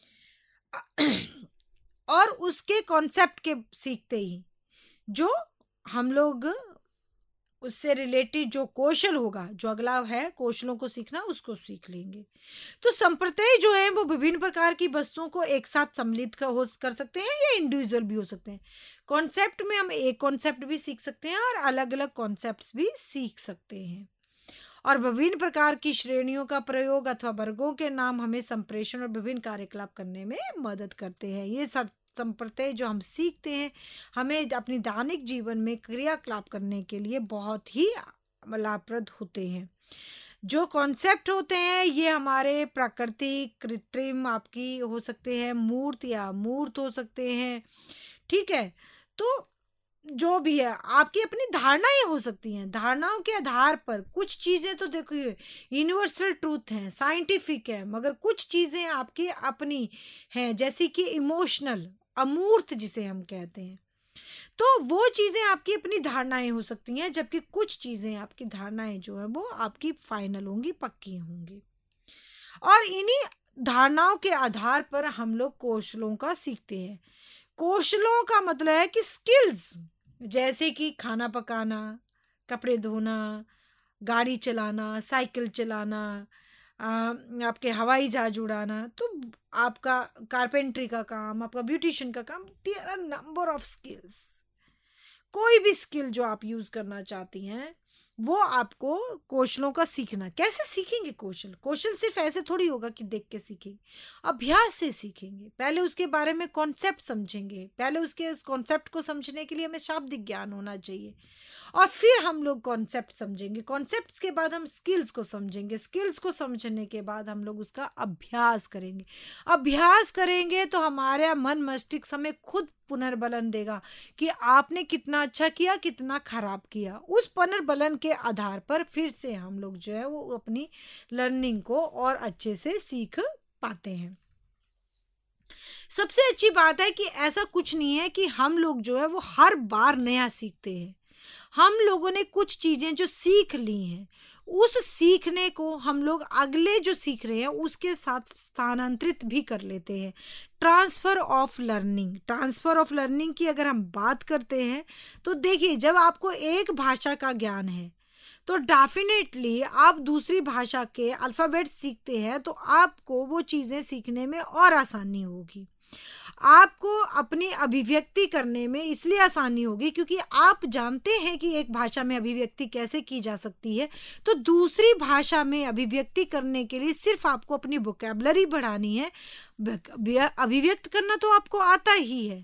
और उसके कॉन्सेप्ट के सीखते ही जो हम लोग उससे रिलेटेड जो कौशल होगा, जो अगला है कौशलों को सीखना, उसको सीख लेंगे। तो संप्रदाय जो है वो विभिन्न प्रकार की वस्तुओं को एक साथ सम्मिलित कर सकते हैं या इंडिविजुअल भी हो सकते हैं। कॉन्सेप्ट में हम एक कॉन्सेप्ट भी सीख सकते हैं और अलग अलग कॉन्सेप्ट्स भी सीख सकते हैं। और विभिन्न प्रकार की श्रेणियों का प्रयोग अथवा वर्गों के नाम हमें संप्रेषण और विभिन्न कार्यकलाप करने में मदद करते हैं। ये सब संप्रदाय जो हम सीखते हैं हमें अपनी दैनिक जीवन में क्रियाकलाप करने के लिए बहुत ही लाभप्रद होते हैं। जो कॉन्सेप्ट होते हैं ये हमारे प्राकृतिक, कृत्रिम आपकी हो सकते हैं, मूर्त या अमूर्त हो सकते हैं, ठीक है। तो जो भी है आपकी अपनी धारणाएं हो सकती हैं। धारणाओं के आधार पर कुछ चीजें तो देखिए यूनिवर्सल ट्रूथ हैं, साइंटिफिक है, मगर कुछ चीजें आपकी अपनी हैं, जैसे कि इमोशनल, अमूर्त जिसे हम कहते हैं। तो वो चीजें आपकी अपनी धारणाएं हो सकती हैं, जबकि कुछ चीजें आपकी धारणाएं जो है वो आपकी फाइनल होंगी, पक्की होंगी। और इन्हीं धारणाओं के आधार पर हम लोग कौशलों का सीखते हैं। कौशलों का मतलब है कि स्किल्स, जैसे कि खाना पकाना, कपड़े धोना, गाड़ी चलाना, साइकिल चलाना, आपके हवाई जहाज उड़ाना, तो आपका कारपेंट्री का काम, आपका ब्यूटिशियन का काम, there are number of skills. कोई भी स्किल जो आप यूज करना चाहती हैं वो आपको कौशलों का सीखना। कैसे सीखेंगे कौशल? कौशल सिर्फ ऐसे थोड़ी होगा कि देख के सीखेंगे, अभ्यास से सीखेंगे। पहले उसके बारे में कॉन्सेप्ट समझेंगे, पहले उसके कॉन्सेप्ट को समझने के लिए हमें शाब्दिक ज्ञान होना चाहिए, और फिर हम लोग कॉन्सेप्ट समझेंगे। कॉन्सेप्ट्स के बाद हम स्किल्स को समझेंगे, स्किल्स को समझने के बाद हम लोग उसका अभ्यास करेंगे। अभ्यास करेंगे तो हमारा मन मस्तिष्क हमें खुद पुनर्बलन देगा कि आपने कितना अच्छा किया, कितना खराब किया। उस पुनर्बलन के आधार पर फिर से हम लोग जो है वो अपनी लर्निंग को और अच्छे से सीख पाते हैं। सबसे अच्छी बात है कि ऐसा कुछ नहीं है कि हम लोग जो है वो हर बार नया सीखते हैं। हम लोगों ने कुछ चीजें जो सीख ली हैं, उस सीखने को हम लोग अगले जो सीख रहे हैं उसके साथ स्थानांतरित भी कर लेते हैं। Transfer of learning, transfer of learning की अगर हम बात करते हैं तो देखिए, जब आपको एक भाषा का ज्ञान है तो डेफिनेटली आप दूसरी भाषा के अल्फाबेट सीखते हैं तो आपको वो चीजें सीखने में और आसानी होगी। आपको अपनी अभिव्यक्ति करने में इसलिए आसानी होगी क्योंकि आप जानते हैं कि एक भाषा में अभिव्यक्ति कैसे की जा सकती है। तो दूसरी भाषा में अभिव्यक्ति करने के लिए सिर्फ आपको अपनी वोकैबुलरी बढ़ानी है। अभिव्यक्त करना तो आपको आता ही है।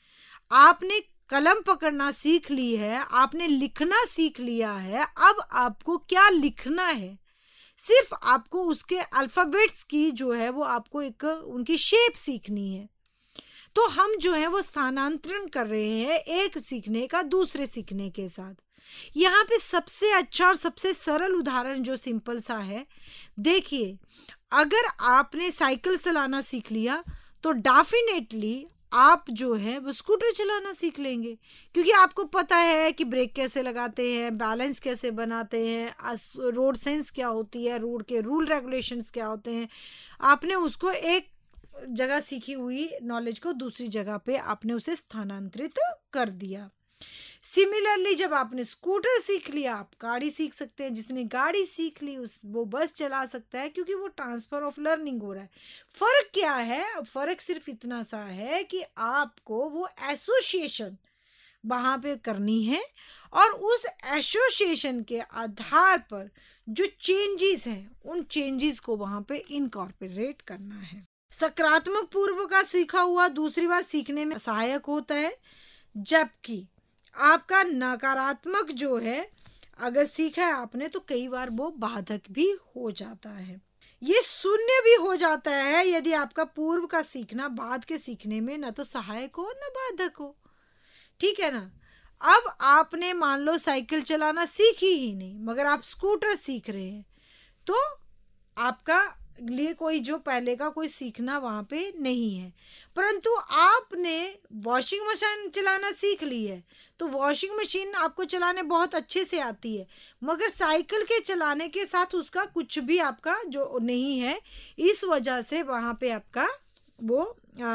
आपने कलम पकड़ना सीख ली है, आपने लिखना सीख लिया है। अब आपको क्या लिखना है, सिर्फ आपको उसके अल्फाबेट्स की जो है वो आपको एक उनकी शेप सीखनी है। तो हम जो है वो स्थानांतरण कर रहे हैं एक सीखने का दूसरे सीखने के साथ। यहाँ पे सबसे अच्छा और सबसे सरल उदाहरण जो सिंपल सा है, देखिए, अगर आपने साइकिल चलाना सीख लिया तो डेफिनेटली आप जो है वो स्कूटर चलाना सीख लेंगे, क्योंकि आपको पता है कि ब्रेक कैसे लगाते हैं, बैलेंस कैसे बनाते हैं, रोड सेंस क्या होती है, रोड के रूल रेगुलेशंस क्या होते हैं। आपने उसको एक जगह सीखी हुई नॉलेज को दूसरी जगह पे आपने उसे स्थानांतरित कर दिया। सिमिलरली जब आपने स्कूटर सीख लिया, आप गाड़ी सीख सकते हैं। जिसने गाड़ी सीख ली वो बस चला सकता है, क्योंकि वो ट्रांसफर ऑफ लर्निंग हो रहा है। फर्क क्या है? फर्क सिर्फ इतना सा है कि आपको वो एसोसिएशन वहां पे करनी है और उस एसोसिएशन के आधार पर जो चेंजेस हैं उन चेंजेस को वहां पे इनकॉर्पोरेट करना है। सकारात्मक पूर्व का सीखा हुआ दूसरी बार सीखने में सहायक होता है, जबकि आपका नकारात्मक जो है अगर सीखा है आपने तो कई बार वो बाधक भी हो जाता है। ये शून्य भी हो जाता है यदि आपका पूर्व का सीखना बाद के सीखने में न तो सहायक हो न बाधक हो। ठीक है ना? अब आपने मान लो साइकिल चलाना सीखी ही नहीं मगर आप स्कूटर सीख रहे हैं, तो आपका लिए कोई जो पहले का कोई सीखना वहां पे नहीं है। परंतु आपने वॉशिंग मशीन चलाना सीख ली है तो वॉशिंग मशीन आपको चलाने बहुत अच्छे से आती है, मगर साइकिल के चलाने के साथ उसका कुछ भी आपका जो नहीं है, इस वजह से वहां पे आपका वो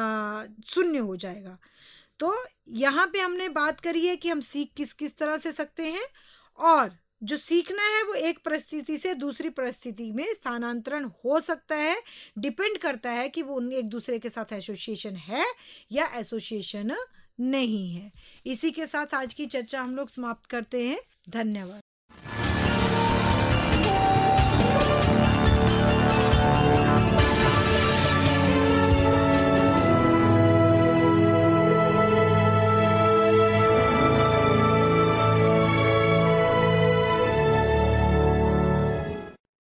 शून्य हो जाएगा। तो यहाँ पे हमने बात करी है कि हम सीख किस किस तरह से सकते हैं, और जो सीखना है वो एक परिस्थिति से दूसरी परिस्थिति में स्थानांतरण हो सकता है। डिपेंड करता है कि वो एक दूसरे के साथ एसोसिएशन है या एसोसिएशन नहीं है। इसी के साथ आज की चर्चा हम लोग समाप्त करते हैं। धन्यवाद।